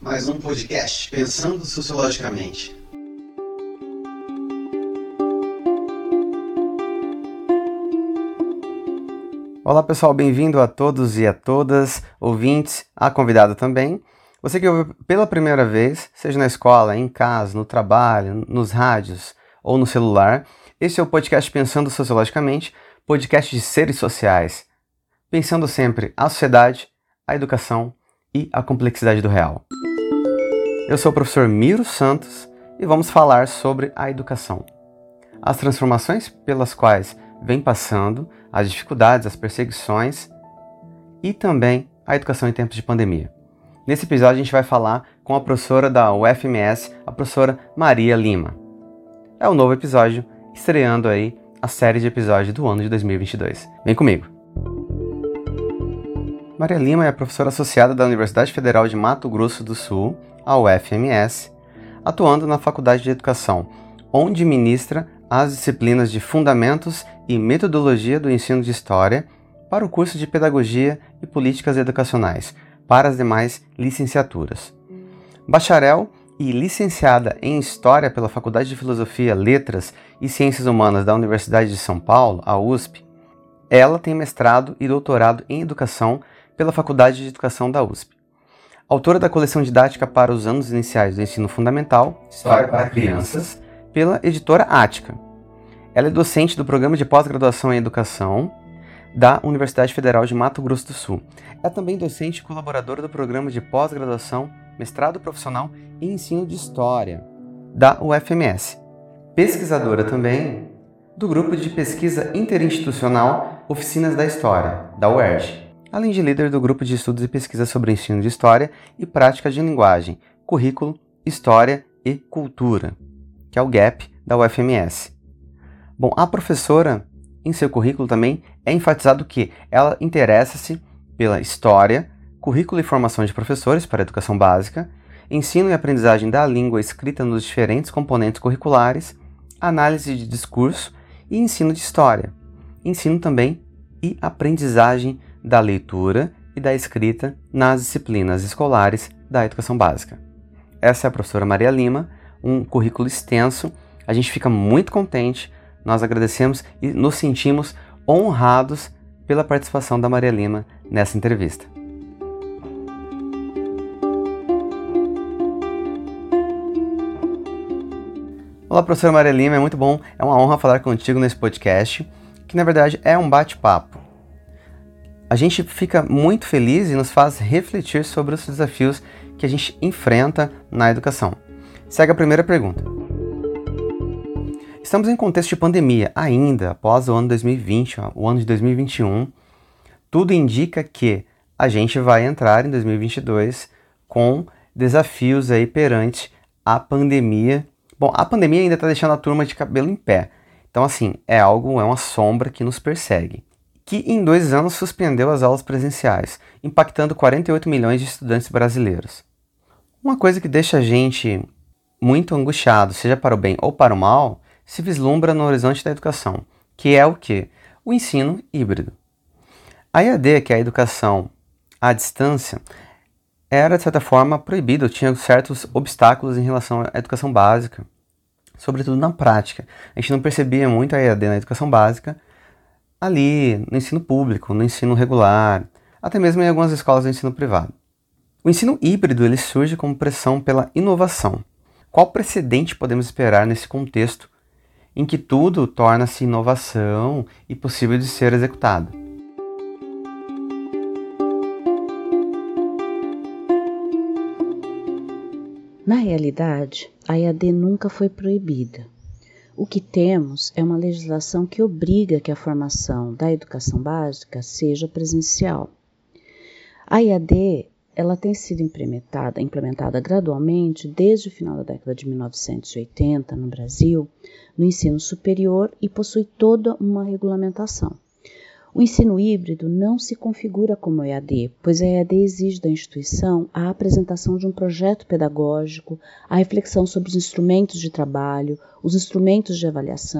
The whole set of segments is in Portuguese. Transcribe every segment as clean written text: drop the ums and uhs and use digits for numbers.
mais um podcast Pensando Sociologicamente. Olá pessoal, bem-vindo a todos e a todas, ouvintes, a convidada também. Você que ouve pela primeira vez, seja na escola, em casa, no trabalho, nos rádios ou no celular, este é o podcast Pensando Sociologicamente, podcast de seres sociais, pensando sempre a sociedade, a educação e a complexidade do real. Eu sou o professor Miro Santos e vamos falar sobre a educação. As transformações pelas quais vem passando, as dificuldades, as perseguições e também a educação em tempos de pandemia. Nesse episódio a gente vai falar com a professora da UFMS, a professora Maria Lima. É um novo episódio, estreando aí a série de episódios do ano de 2022. Vem comigo! Maria Lima é professora associada da Universidade Federal de Mato Grosso do Sul, a UFMS, atuando na Faculdade de Educação, onde ministra as disciplinas de Fundamentos e Metodologia do Ensino de História para o curso de Pedagogia e Políticas Educacionais, para as demais licenciaturas. Bacharel e licenciada em História pela Faculdade de Filosofia, Letras e Ciências Humanas da Universidade de São Paulo, a USP, ela tem mestrado e doutorado em Educação pela Faculdade de Educação da USP. Autora da coleção didática para os anos iniciais do ensino fundamental, História para Crianças, pela editora Ática. Ela é docente do Programa de Pós-Graduação em Educação da Universidade Federal de Mato Grosso do Sul. É também docente e colaboradora do Programa de Pós-Graduação, Mestrado Profissional em Ensino de História da UFMS. Pesquisadora também do Grupo de Pesquisa Interinstitucional Oficinas da História, da UERJ. Além de líder do Grupo de Estudos e Pesquisa sobre Ensino de História e Prática de Linguagem, Currículo, História e Cultura, que é o GAP da UFMS. Bom, a professora, em seu currículo também, é enfatizado que ela interessa-se pela história, currículo e formação de professores para a educação básica, ensino e aprendizagem da língua escrita nos diferentes componentes curriculares, análise de discurso e ensino de história. Ensino também e aprendizagem da leitura e da escrita nas disciplinas escolares da educação básica. Essa é a professora Maria Lima, um currículo extenso, a gente fica muito contente, nós agradecemos e nos sentimos honrados pela participação da Maria Lima nessa entrevista. Olá, professora Maria Lima, é muito bom, é uma honra falar contigo nesse podcast, que na verdade é um bate-papo. A gente fica muito feliz e nos faz refletir sobre os desafios que a gente enfrenta na educação. Segue a primeira pergunta. Estamos em contexto de pandemia ainda, após o ano 2020, o ano de 2021. Tudo indica que a gente vai entrar em 2022 com desafios aí perante a pandemia. Bom, a pandemia ainda está deixando a turma de cabelo em pé. Então, assim, é uma sombra que nos persegue. Que em 2 anos suspendeu as aulas presenciais, impactando 48 milhões de estudantes brasileiros. Uma coisa que deixa a gente muito angustiado, seja para o bem ou para o mal, se vislumbra no horizonte da educação, que é o quê? O ensino híbrido. A EAD, que é a educação à distância, era de certa forma proibida, tinha certos obstáculos em relação à educação básica, sobretudo na prática. A gente não percebia muito a EAD na educação básica, ali no ensino público, no ensino regular, até mesmo em algumas escolas do ensino privado. O ensino híbrido ele surge como pressão pela inovação. Qual precedente podemos esperar nesse contexto em que tudo torna-se inovação e possível de ser executado? Na realidade, a EAD nunca foi proibida. O que temos é uma legislação que obriga que a formação da educação básica seja presencial. A EAD ela tem sido implementada gradualmente desde o final da década de 1980 no Brasil, no ensino superior e possui toda uma regulamentação. O ensino híbrido não se configura como EAD, pois a EAD exige da instituição a apresentação de um projeto pedagógico, a reflexão sobre os instrumentos de trabalho, os instrumentos de avaliação,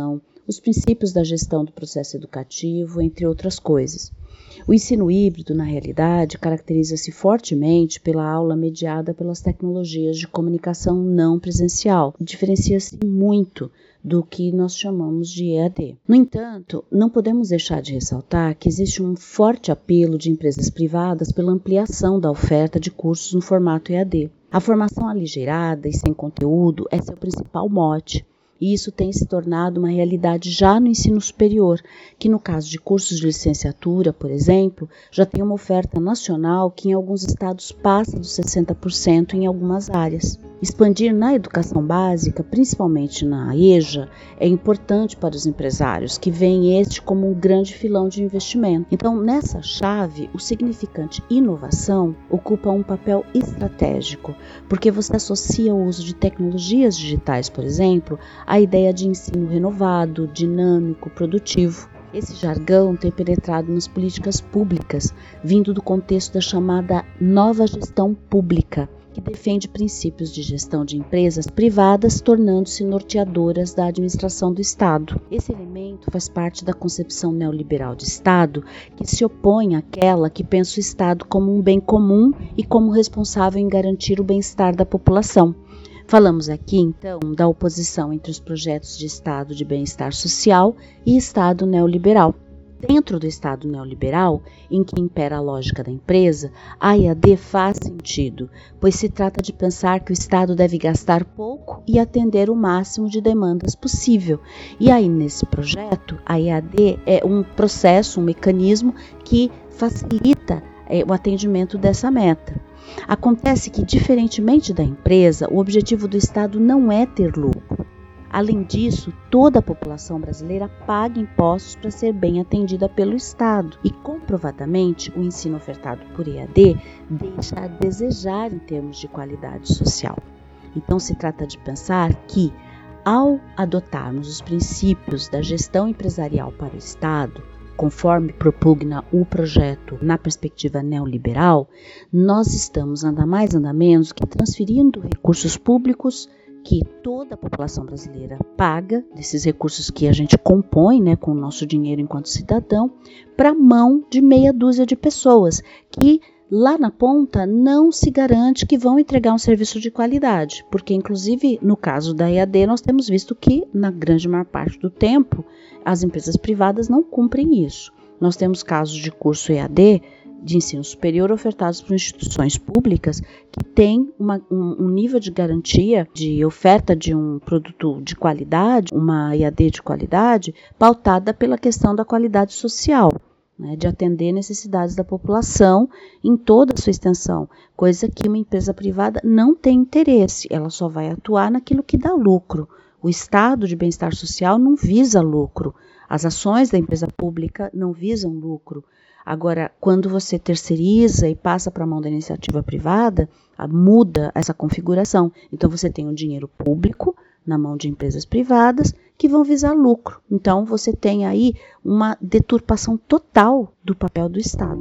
os princípios da gestão do processo educativo, entre outras coisas. O ensino híbrido, na realidade, caracteriza-se fortemente pela aula mediada pelas tecnologias de comunicação não presencial. Diferencia-se muito do que nós chamamos de EAD. No entanto, não podemos deixar de ressaltar que existe um forte apelo de empresas privadas pela ampliação da oferta de cursos no formato EAD. A formação aligeirada e sem conteúdo é seu principal mote. E isso tem se tornado uma realidade já no ensino superior, que no caso de cursos de licenciatura, por exemplo, já tem uma oferta nacional que em alguns estados passa dos 60% em algumas áreas. Expandir na educação básica, principalmente na EJA, é importante para os empresários, que veem este como um grande filão de investimento. Então, nessa chave, o significante inovação ocupa um papel estratégico, porque você associa o uso de tecnologias digitais, por exemplo, à ideia de ensino renovado, dinâmico, produtivo. Esse jargão tem penetrado nas políticas públicas, vindo do contexto da chamada nova gestão pública, que defende princípios de gestão de empresas privadas, tornando-se norteadoras da administração do Estado. Esse elemento faz parte da concepção neoliberal de Estado, que se opõe àquela que pensa o Estado como um bem comum e como responsável em garantir o bem-estar da população. Falamos aqui, então, da oposição entre os projetos de Estado de bem-estar social e Estado neoliberal. Dentro do Estado neoliberal, em que impera a lógica da empresa, a EAD faz sentido, pois se trata de pensar que o Estado deve gastar pouco e atender o máximo de demandas possível. E aí, nesse projeto, a EAD é um processo, um mecanismo que facilita o atendimento dessa meta. Acontece que, diferentemente da empresa, o objetivo do Estado não é ter lucro. Além disso, toda a população brasileira paga impostos para ser bem atendida pelo Estado e, comprovadamente, o ensino ofertado por EAD deixa a desejar em termos de qualidade social. Então, se trata de pensar que, ao adotarmos os princípios da gestão empresarial para o Estado, conforme propugna o projeto na perspectiva neoliberal, nós estamos, nada mais nada menos que transferindo recursos públicos que toda a população brasileira paga, desses recursos que a gente compõe, com o nosso dinheiro enquanto cidadão, para a mão de meia dúzia de pessoas que lá na ponta não se garante que vão entregar um serviço de qualidade, porque inclusive no caso da EAD nós temos visto que na grande maior parte do tempo as empresas privadas não cumprem isso. Nós temos casos de curso EAD de ensino superior ofertados por instituições públicas que têm um nível de garantia de oferta de um produto de qualidade, uma EAD de qualidade, pautada pela questão da qualidade social, de atender necessidades da população em toda a sua extensão, coisa que uma empresa privada não tem interesse, ela só vai atuar naquilo que dá lucro. O estado de bem-estar social não visa lucro, as ações da empresa pública não visam lucro. Agora, quando você terceiriza e passa para a mão da iniciativa privada, muda essa configuração. Então, você tem o dinheiro público na mão de empresas privadas que vão visar lucro. Então, você tem aí uma deturpação total do papel do Estado.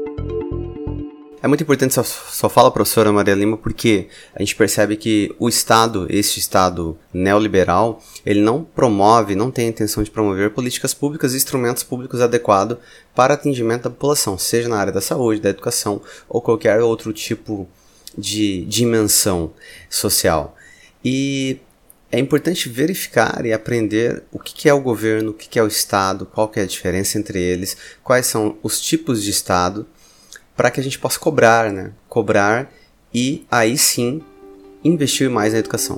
É muito importante só fala a professora Maria Lima, porque a gente percebe que o Estado, este Estado neoliberal, ele não promove, não tem a intenção de promover políticas públicas e instrumentos públicos adequados para atendimento da população, seja na área da saúde, da educação ou qualquer outro tipo de dimensão social. E é importante verificar e aprender o que é o governo, o que é o Estado, qual que é a diferença entre eles, quais são os tipos de Estado, para que a gente possa cobrar e aí sim investir mais na educação.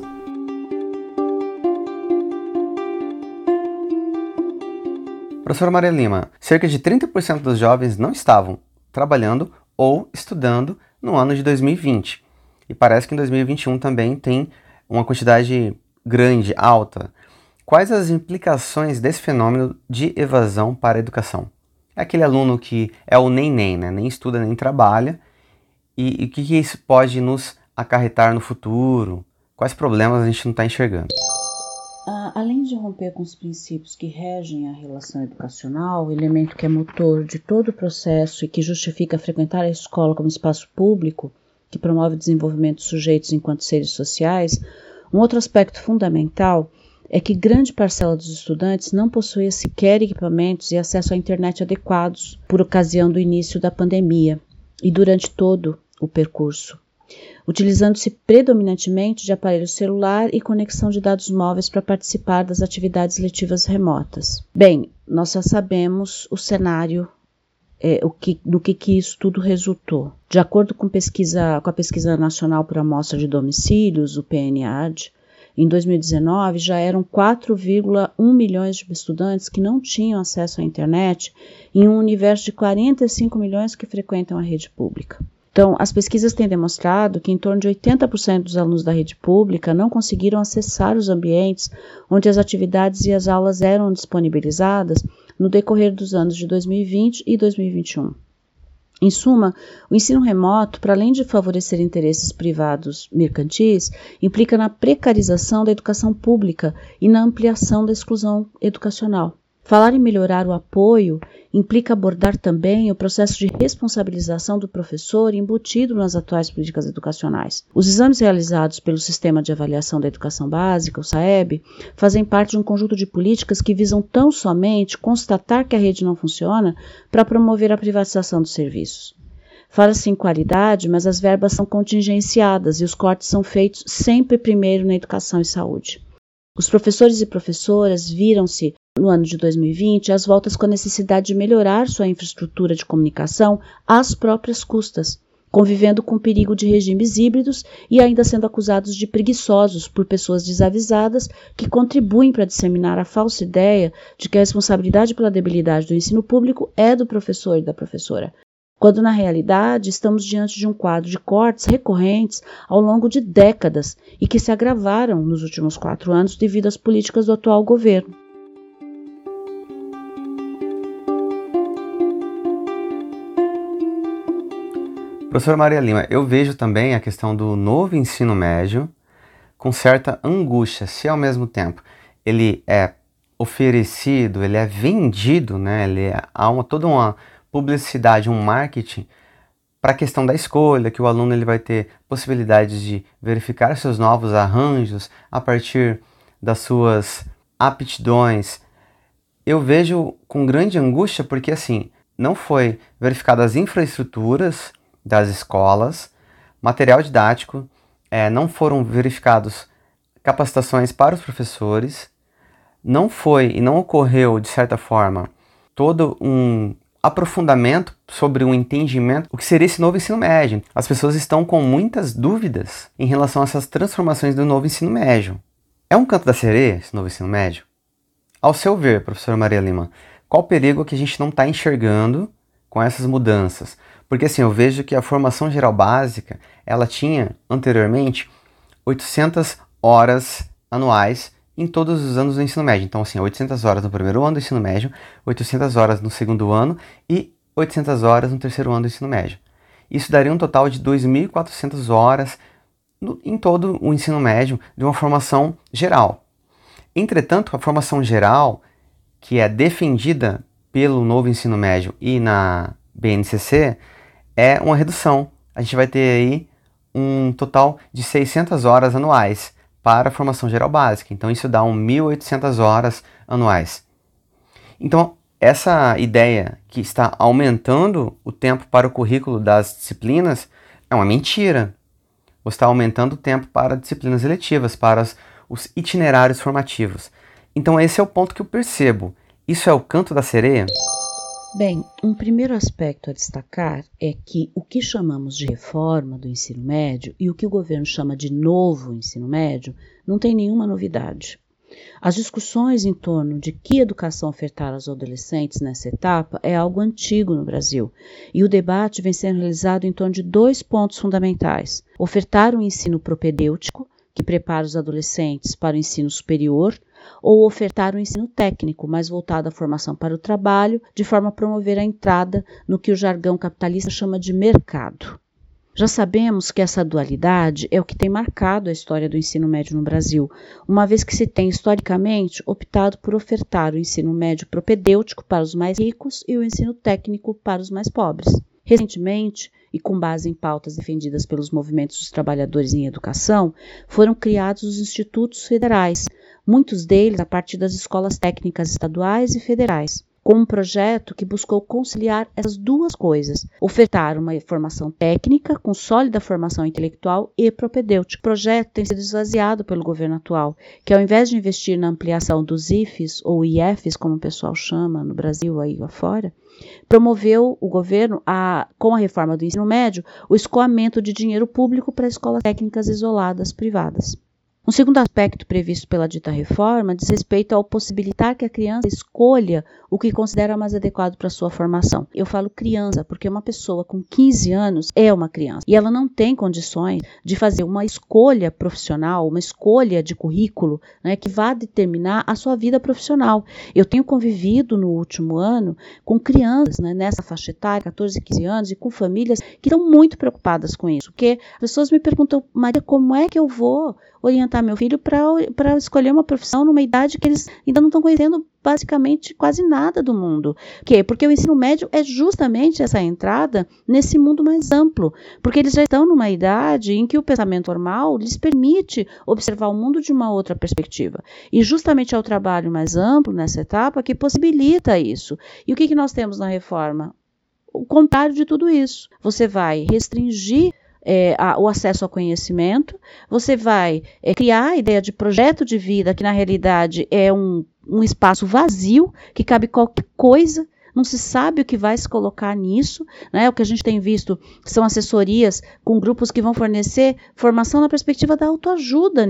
Professora Maria Lima, cerca de 30% dos jovens não estavam trabalhando ou estudando no ano de 2020. E parece que em 2021 também tem uma quantidade grande, alta. Quais as implicações desse fenômeno de evasão para a educação? É aquele aluno que é o nem, nem estuda nem trabalha, e o que isso pode nos acarretar no futuro? Quais problemas a gente não está enxergando? Além de romper com os princípios que regem a relação educacional, o elemento que é motor de todo o processo e que justifica frequentar a escola como espaço público, que promove o desenvolvimento dos sujeitos enquanto seres sociais, um outro aspecto fundamental é que grande parcela dos estudantes não possuía sequer equipamentos e acesso à internet adequados por ocasião do início da pandemia e durante todo o percurso, utilizando-se predominantemente de aparelho celular e conexão de dados móveis para participar das atividades letivas remotas. Bem, nós já sabemos o cenário do que isso tudo resultou. De acordo com a Pesquisa Nacional por Amostra de Domicílios, o PNAD, em 2019 já eram 4,1 milhões de estudantes que não tinham acesso à internet em um universo de 45 milhões que frequentam a rede pública. Então, as pesquisas têm demonstrado que em torno de 80% dos alunos da rede pública não conseguiram acessar os ambientes onde as atividades e as aulas eram disponibilizadas no decorrer dos anos de 2020 e 2021. Em suma, o ensino remoto, para além de favorecer interesses privados mercantis, implica na precarização da educação pública e na ampliação da exclusão educacional. Falar em melhorar o apoio implica abordar também o processo de responsabilização do professor embutido nas atuais políticas educacionais. Os exames realizados pelo Sistema de Avaliação da Educação Básica, o SAEB, fazem parte de um conjunto de políticas que visam tão somente constatar que a rede não funciona para promover a privatização dos serviços. Fala-se em qualidade, mas as verbas são contingenciadas e os cortes são feitos sempre primeiro na educação e saúde. Os professores e professoras viram-se, no ano de 2020, às voltas com a necessidade de melhorar sua infraestrutura de comunicação às próprias custas, convivendo com o perigo de regimes híbridos e ainda sendo acusados de preguiçosos por pessoas desavisadas que contribuem para disseminar a falsa ideia de que a responsabilidade pela debilidade do ensino público é do professor e da professora, quando na realidade estamos diante de um quadro de cortes recorrentes ao longo de décadas e que se agravaram nos últimos 4 anos devido às políticas do atual governo. Professora Maria Lima, eu vejo também a questão do novo ensino médio com certa angústia, se ao mesmo tempo ele é oferecido, ele é vendido, né? Há toda uma publicidade, um marketing para a questão da escolha, que o aluno ele vai ter possibilidades de verificar seus novos arranjos a partir das suas aptidões. Eu vejo com grande angústia porque assim, não foi verificadas as infraestruturas das escolas, material didático, não foram verificados capacitações para os professores, não foi e não ocorreu, de certa forma, todo um aprofundamento sobre o entendimento do que seria esse novo ensino médio. As pessoas estão com muitas dúvidas em relação a essas transformações do novo ensino médio. É um canto da sereia esse novo ensino médio? Ao seu ver, professora Maria Lima, qual o perigo que a gente não está enxergando com essas mudanças? Porque assim, eu vejo que a formação geral básica, ela tinha anteriormente 800 horas anuais em todos os anos do ensino médio. Então assim, 800 horas no primeiro ano do ensino médio, 800 horas no segundo ano e 800 horas no terceiro ano do ensino médio. Isso daria um total de 2.400 horas em todo o ensino médio de uma formação geral. Entretanto, a formação geral, que é defendida pelo novo ensino médio e na BNCC, é uma redução. A gente vai ter aí um total de 600 horas anuais para a formação geral básica. Então isso dá 1.800 horas anuais. Então essa ideia que está aumentando o tempo para o currículo das disciplinas é uma mentira. Você está aumentando o tempo para disciplinas eletivas, para os itinerários formativos. Então esse é o ponto que eu percebo. Isso é o canto da sereia? Bem, um primeiro aspecto a destacar é que o que chamamos de reforma do ensino médio e o que o governo chama de novo ensino médio não tem nenhuma novidade. As discussões em torno de que educação ofertar aos adolescentes nessa etapa é algo antigo no Brasil, e o debate vem sendo realizado em torno de 2 pontos fundamentais: ofertar um ensino propedêutico, que prepara os adolescentes para o ensino superior, ou ofertar um ensino técnico, mais voltado à formação para o trabalho, de forma a promover a entrada no que o jargão capitalista chama de mercado. Já sabemos que essa dualidade é o que tem marcado a história do ensino médio no Brasil, uma vez que se tem historicamente optado por ofertar o ensino médio propedêutico para os mais ricos e o ensino técnico para os mais pobres. Recentemente, e com base em pautas defendidas pelos movimentos dos trabalhadores em educação, foram criados os institutos federais, muitos deles a partir das escolas técnicas estaduais e federais, com um projeto que buscou conciliar essas duas coisas, ofertar uma formação técnica com sólida formação intelectual e propedêutica. O projeto tem sido esvaziado pelo governo atual, que ao invés de investir na ampliação dos IFES, ou IFES, como o pessoal chama no Brasil aí afora, promoveu o governo, com a reforma do ensino médio, o escoamento de dinheiro público para escolas técnicas isoladas privadas. Um segundo aspecto previsto pela dita reforma diz respeito ao possibilitar que a criança escolha o que considera mais adequado para a sua formação. Eu falo criança porque uma pessoa com 15 anos é uma criança e ela não tem condições de fazer uma escolha profissional, uma escolha de currículo, né, que vá determinar a sua vida profissional. Eu tenho convivido no último ano com crianças, né, nessa faixa etária, 14, 15 anos, e com famílias que estão muito preocupadas com isso, porque as pessoas me perguntam: Maria, como é que eu vou orientar meu filho para escolher uma profissão numa idade que eles ainda não estão conhecendo basicamente quase nada do mundo? Por quê? Porque o ensino médio é justamente essa entrada nesse mundo mais amplo, porque eles já estão numa idade em que o pensamento formal lhes permite observar o mundo de uma outra perspectiva. E justamente é o trabalho mais amplo nessa etapa que possibilita isso. E o que nós temos na reforma? O contrário de tudo isso. Você vai restringir o acesso ao conhecimento, você vai criar a ideia de projeto de vida, que na realidade é um espaço vazio, que cabe qualquer coisa, não se sabe o que vai se colocar nisso, né? O que a gente tem visto são assessorias com grupos que vão fornecer formação na perspectiva da autoajuda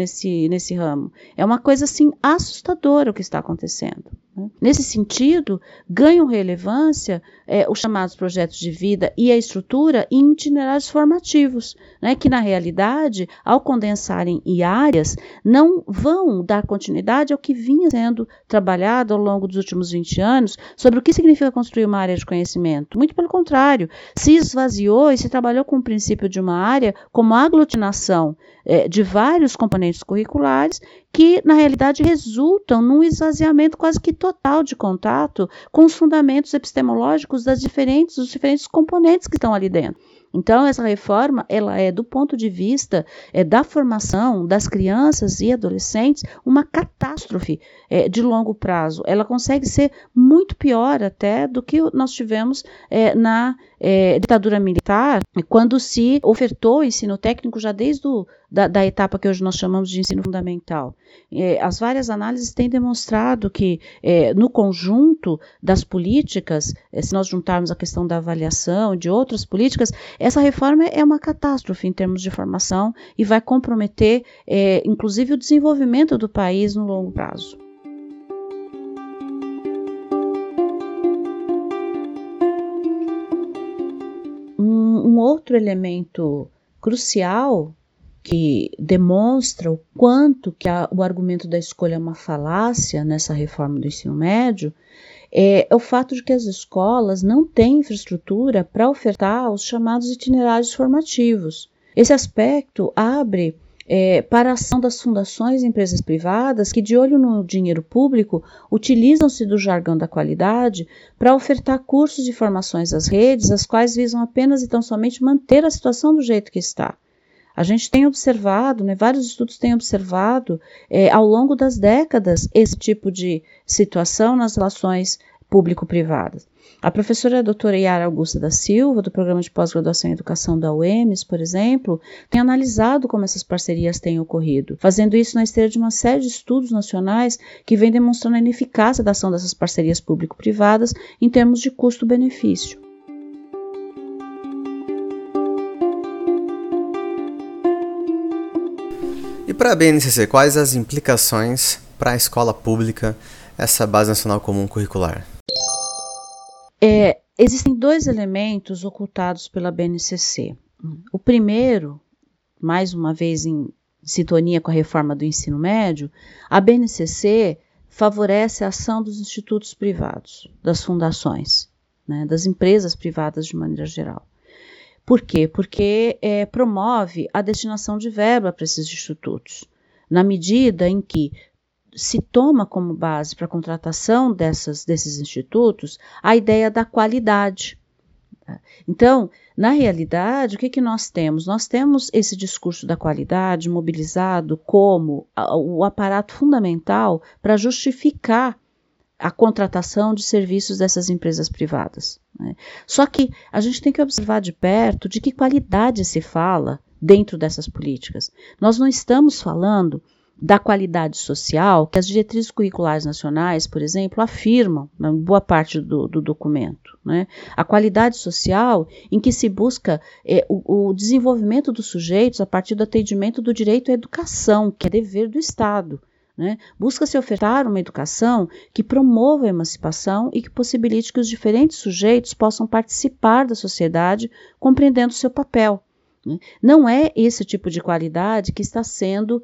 nesse ramo. É uma coisa assim assustadora o que está acontecendo. Nesse sentido, ganham relevância os chamados projetos de vida e a estrutura em itinerários formativos, né, que na realidade, ao condensarem em áreas, não vão dar continuidade ao que vinha sendo trabalhado ao longo dos últimos 20 anos sobre o que significa construir uma área de conhecimento. Muito pelo contrário, se esvaziou e se trabalhou com o princípio de uma área como aglutinação de vários componentes curriculares que, na realidade, resultam num esvaziamento quase que total de contato com os fundamentos epistemológicos dos diferentes componentes que estão ali dentro. Então, essa reforma, ela é, do ponto de vista da formação das crianças e adolescentes, uma catástrofe de longo prazo. Ela consegue ser muito pior até do que nós tivemos na ditadura militar, quando se ofertou ensino técnico já desde da etapa que hoje nós chamamos de ensino fundamental. As várias análises têm demonstrado que, no conjunto das políticas, se nós juntarmos a questão da avaliação e de outras políticas, essa reforma é uma catástrofe em termos de formação e vai comprometer, inclusive, o desenvolvimento do país no longo prazo. Um outro elemento crucial que demonstra o quanto que o argumento da escolha é uma falácia nessa reforma do ensino médio é o fato de que as escolas não têm infraestrutura para ofertar os chamados itinerários formativos. Esse aspecto abre para a ação das fundações e empresas privadas que, de olho no dinheiro público, utilizam-se do jargão da qualidade para ofertar cursos de formações às redes, as quais visam apenas e tão somente manter a situação do jeito que está. A gente tem observado, vários estudos têm observado ao longo das décadas esse tipo de situação nas relações público-privadas. A professora doutora Yara Augusta da Silva, do Programa de Pós-Graduação em Educação da UEMS, por exemplo, tem analisado como essas parcerias têm ocorrido, fazendo isso na esteira de uma série de estudos nacionais que vem demonstrando a ineficácia da ação dessas parcerias público-privadas em termos de custo-benefício. E para a BNCC, quais as implicações para a escola pública essa Base Nacional Comum Curricular? Existem dois elementos ocultados pela BNCC. O primeiro, mais uma vez em sintonia com a reforma do ensino médio, a BNCC favorece a ação dos institutos privados, das fundações, das empresas privadas de maneira geral. Por quê? Porque promove a destinação de verba para esses institutos, na medida em que se toma como base para a contratação desses institutos a ideia da qualidade. Então, na realidade, o que nós temos? Nós temos esse discurso da qualidade mobilizado como o aparato fundamental para justificar a contratação de serviços dessas empresas privadas, né? Só que a gente tem que observar de perto de que qualidade se fala dentro dessas políticas. Nós não estamos falando da qualidade social que as diretrizes curriculares nacionais, por exemplo, afirmam na boa parte do documento, né? A qualidade social em que se busca o desenvolvimento dos sujeitos a partir do atendimento do direito à educação, que é dever do Estado, né? Busca-se ofertar uma educação que promova a emancipação e que possibilite que os diferentes sujeitos possam participar da sociedade compreendendo seu papel. Não é esse tipo de qualidade que está sendo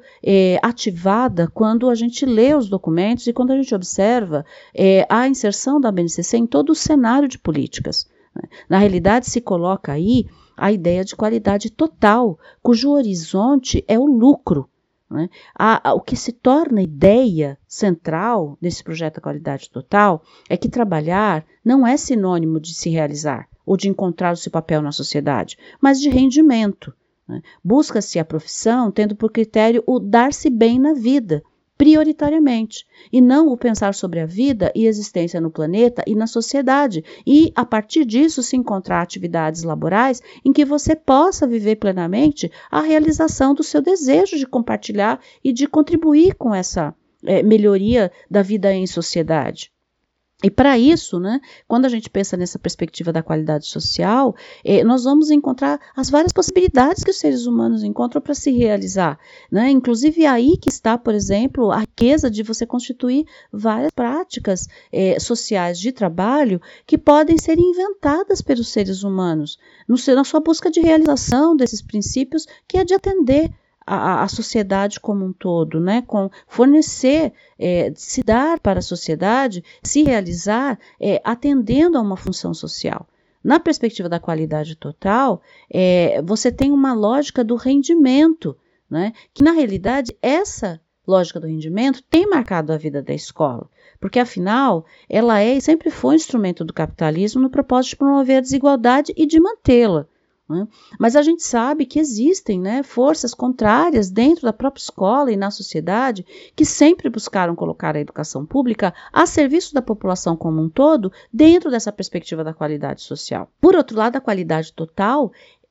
ativada quando a gente lê os documentos e quando a gente observa a inserção da BNCC em todo o cenário de políticas, né? Na realidade, se coloca aí a ideia de qualidade total, cujo horizonte é o lucro, né? O que se torna ideia central desse projeto da qualidade total é que trabalhar não é sinônimo de se realizar ou de encontrar o seu papel na sociedade, mas de rendimento, né? Busca-se a profissão tendo por critério o dar-se bem na vida, prioritariamente, e não o pensar sobre a vida e existência no planeta e na sociedade, e a partir disso se encontrar atividades laborais em que você possa viver plenamente a realização do seu desejo de compartilhar e de contribuir com essa melhoria da vida em sociedade. E para isso, né, quando a gente pensa nessa perspectiva da qualidade social, nós vamos encontrar as várias possibilidades que os seres humanos encontram para se realizar, né? Inclusive aí que está, por exemplo, a riqueza de você constituir várias práticas sociais de trabalho que podem ser inventadas pelos seres humanos, na sua busca de realização desses princípios, que é de atender a sociedade como um todo, né? Com fornecer, se dar para a sociedade, se realizar, atendendo a uma função social. Na perspectiva da qualidade total, você tem uma lógica do rendimento, né? Que na realidade essa lógica do rendimento tem marcado a vida da escola, porque afinal ela é e sempre foi um instrumento do capitalismo no propósito de promover a desigualdade e de mantê-la. Mas a gente sabe que existem, né, forças contrárias dentro da própria escola e na sociedade que sempre buscaram colocar a educação pública a serviço da população como um todo dentro dessa perspectiva da qualidade social. Por outro lado, a qualidade total,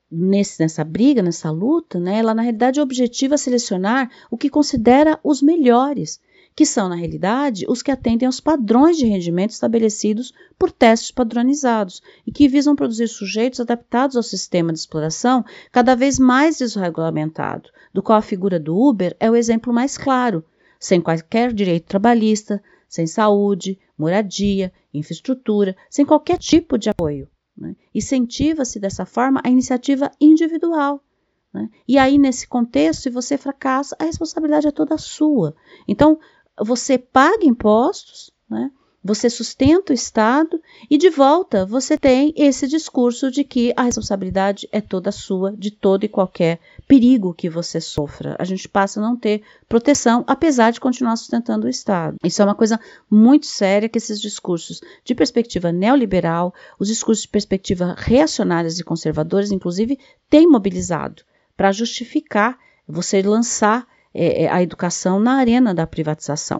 nessa briga, nessa luta, né, ela na realidade objetiva selecionar o que considera os melhores, que são, na realidade, os que atendem aos padrões de rendimento estabelecidos por testes padronizados e que visam produzir sujeitos adaptados ao sistema de exploração cada vez mais desregulamentado, do qual a figura do Uber é o exemplo mais claro, sem qualquer direito trabalhista, sem saúde, moradia, infraestrutura, sem qualquer tipo de apoio, né? Incentiva-se dessa forma a iniciativa individual, né? E aí, nesse contexto, se você fracassa, a responsabilidade é toda sua. Então, você paga impostos, né? Você sustenta o Estado e, de volta, você tem esse discurso de que a responsabilidade é toda sua, de todo e qualquer perigo que você sofra. A gente passa a não ter proteção, apesar de continuar sustentando o Estado. Isso é uma coisa muito séria, que esses discursos de perspectiva neoliberal, os discursos de perspectiva reacionárias e conservadores, inclusive, têm mobilizado para justificar você lançar a educação na arena da privatização.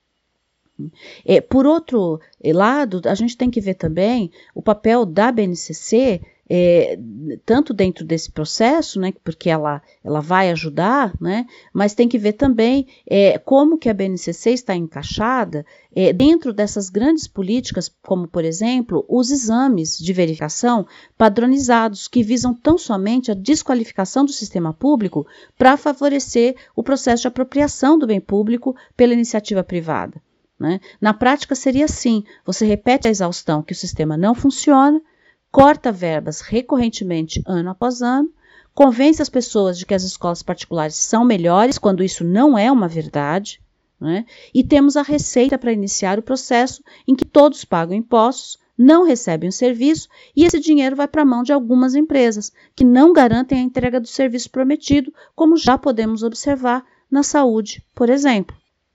Por outro lado, a gente tem que ver também o papel da BNCC, tanto dentro desse processo, né, porque ela vai ajudar, né, mas tem que ver também como que a BNCC está encaixada dentro dessas grandes políticas, como, por exemplo, os exames de verificação padronizados, que visam tão somente a desqualificação do sistema público para favorecer o processo de apropriação do bem público pela iniciativa privada, né? Na prática seria assim: você repete a exaustão que o sistema não funciona, corta verbas recorrentemente ano após ano, convence as pessoas de que as escolas particulares são melhores, quando isso não é uma verdade, né? E temos a receita para iniciar o processo em que todos pagam impostos, não recebem o serviço e esse dinheiro vai para a mão de algumas empresas que não garantem a entrega do serviço prometido, como já podemos observar na saúde, por exemplo.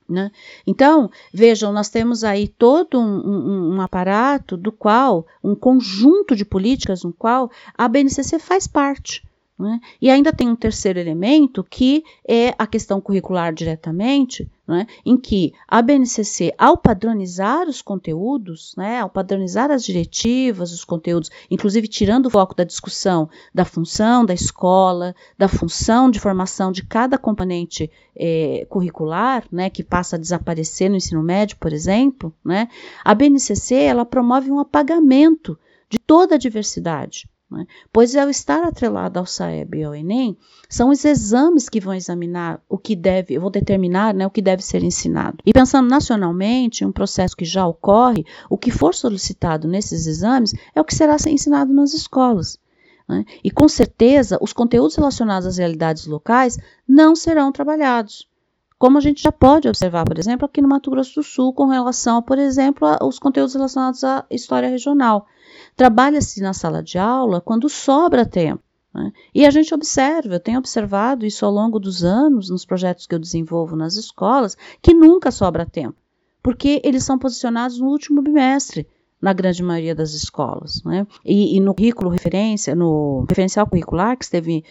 né? Então, vejam, nós temos aí todo um aparato do qual, um conjunto de políticas no qual a BNCC faz parte. Né? E ainda tem um terceiro elemento, que é a questão curricular diretamente, né? Em que a BNCC, ao padronizar os conteúdos, né? Ao padronizar as diretivas, os conteúdos, inclusive tirando o foco da discussão da função da escola, da função de formação de cada componente curricular, né? Que passa a desaparecer no ensino médio, por exemplo, né? A BNCC ela promove um apagamento de toda a diversidade. Né? Pois ao estar atrelado ao SAEB e ao Enem, são os exames que vão examinar o que deve, vão determinar, né, o que deve ser ensinado. E pensando nacionalmente, um processo que já ocorre, o que for solicitado nesses exames é o que será ensinado nas escolas. Né? E com certeza os conteúdos relacionados às realidades locais não serão trabalhados. Como a gente já pode observar, por exemplo, aqui no Mato Grosso do Sul, com relação, por exemplo, aos conteúdos relacionados à história regional. Trabalha-se na sala de aula quando sobra tempo. Né? E a gente observa, eu tenho observado isso ao longo dos anos, nos projetos que eu desenvolvo nas escolas, que nunca sobra tempo, porque eles são posicionados no último bimestre, na grande maioria das escolas. Né? E no currículo referência, no referencial curricular que esteve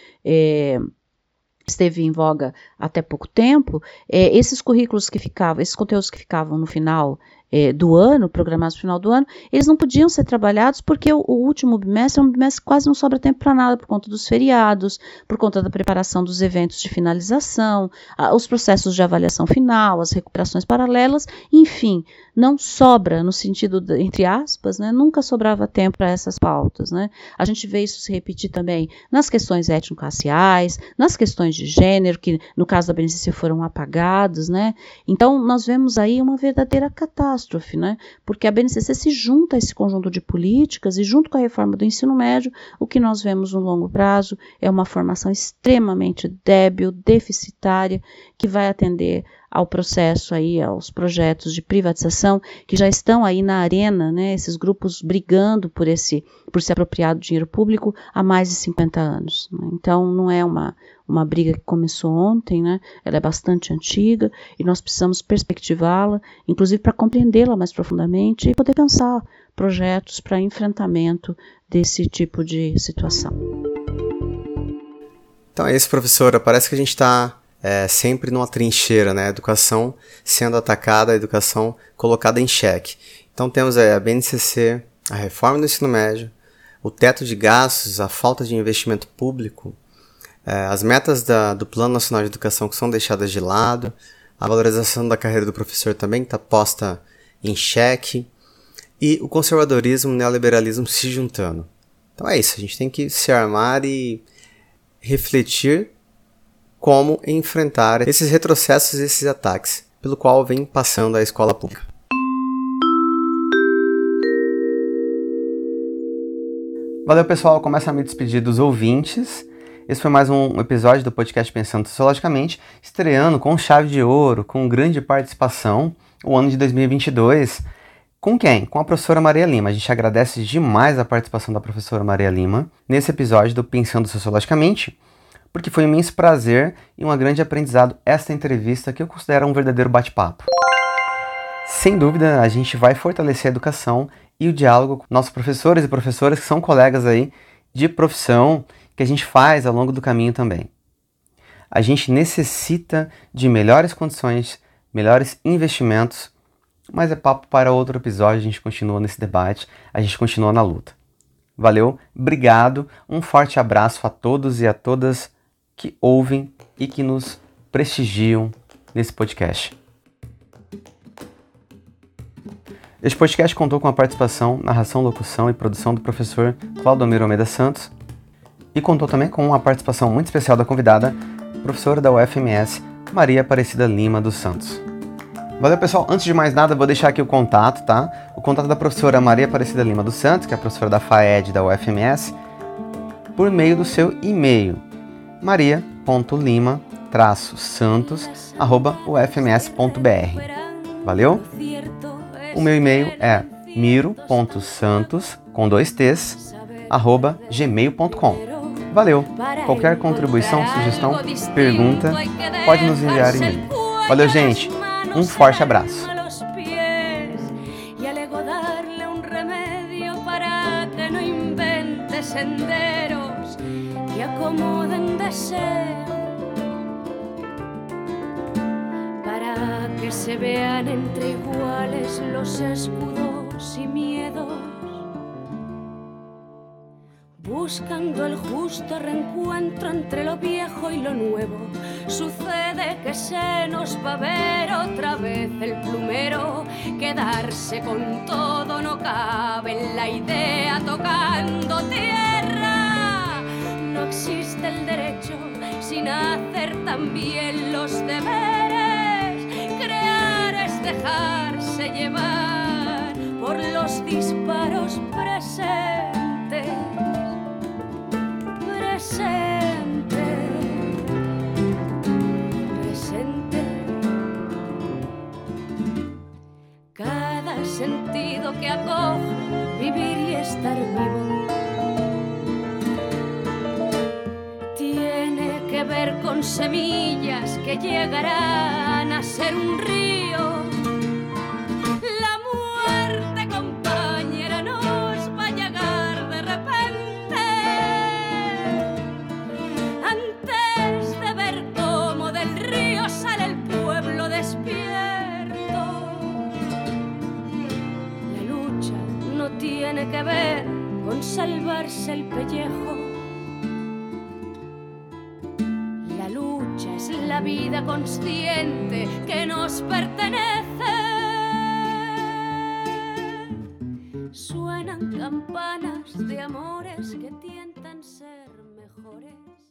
em voga até pouco tempo, esses currículos que ficavam, esses conteúdos que ficavam no final do ano, programados no final do ano, eles não podiam ser trabalhados porque o último bimestre é um bimestre que quase não sobra tempo para nada por conta dos feriados, por conta da preparação dos eventos de finalização, os processos de avaliação final, as recuperações paralelas, enfim, não sobra no sentido, entre aspas, né, nunca sobrava tempo para essas pautas. Né? A gente vê isso se repetir também nas questões étnico-raciais, nas questões de gênero, que no caso da BNCC foram apagados. Né? Então, nós vemos aí uma verdadeira catástrofe. Né? Porque a BNCC se junta a esse conjunto de políticas e junto com a reforma do ensino médio, o que nós vemos no longo prazo é uma formação extremamente débil, deficitária, que vai atender ao processo aí, aos projetos de privatização que já estão aí na arena, né, esses grupos brigando por se apropriar do dinheiro público há mais de 50 anos. Né? Então não é uma briga que começou ontem, né? Ela é bastante antiga e nós precisamos perspectivá-la, inclusive para compreendê-la mais profundamente e poder pensar projetos para enfrentamento desse tipo de situação. Então é isso, professora. Parece que a gente está sempre numa trincheira, né? A educação sendo atacada, a educação colocada em xeque. Então temos a BNCC, a reforma do ensino médio, o teto de gastos, a falta de investimento público, as metas do Plano Nacional de Educação que são deixadas de lado, a valorização da carreira do professor também está posta em xeque, e o conservadorismo e o neoliberalismo se juntando. Então é isso, a gente tem que se armar e refletir como enfrentar esses retrocessos e esses ataques pelo qual vem passando a escola pública. Valeu, pessoal. Começo a me despedir dos ouvintes. Esse foi mais um episódio do podcast Pensando Sociologicamente, estreando com chave de ouro, com grande participação, o ano de 2022. Com quem? Com a professora Maria Lima. A gente agradece demais a participação da professora Maria Lima nesse episódio do Pensando Sociologicamente, porque foi um imenso prazer e um grande aprendizado esta entrevista que eu considero um verdadeiro bate-papo. Sem dúvida, a gente vai fortalecer a educação e o diálogo com nossos professores e professoras que são colegas aí de profissão que a gente faz ao longo do caminho também. A gente necessita de melhores condições, melhores investimentos, mas é papo para outro episódio, a gente continua nesse debate, a gente continua na luta. Valeu, obrigado, um forte abraço a todos e a todas que ouvem e que nos prestigiam nesse podcast. Este podcast contou com a participação, narração, locução e produção do professor Claudomiro Almeida Santos e contou também com a participação muito especial da convidada, professora da UFMS, Maria Aparecida Lima dos Santos. Valeu, pessoal. Antes de mais nada, vou deixar aqui o contato, tá? O contato da professora Maria Aparecida Lima dos Santos, que é a professora da FAED da UFMS, por meio do seu e-mail, maria.lima-santos@ufms.br. Valeu? O meu e-mail é miro.santos, com 2 T's, @gmail.com. Valeu! Qualquer contribuição, sugestão, pergunta, pode nos enviar e-mail. Valeu, gente! Um forte abraço. Y alego darle un remedio para que no invente senderos que acomoden deseos, para que se vean entre iguales los escudos y miedos, buscando el justo reencuentro entre lo viejo y lo nuevo. Sucede que se nos va a ver otra vez el plumero. Quedarse con todo no cabe en la idea tocando tierra. No existe el derecho sin hacer también los deberes. Crear es dejarse llevar por los disparos presentes. Presente. Cada sentido que acoge vivir y estar vivo tiene que ver con semillas que llegarán a ser un río. La muerte, compañera, nos va a llegar de repente, antes de ver cómo del río sale el pueblo despierto. La lucha no tiene que ver con salvarse el pellejo. La lucha es la vida consciente que nos pertenece. Suenan campanas de amores que tientan ser mejores.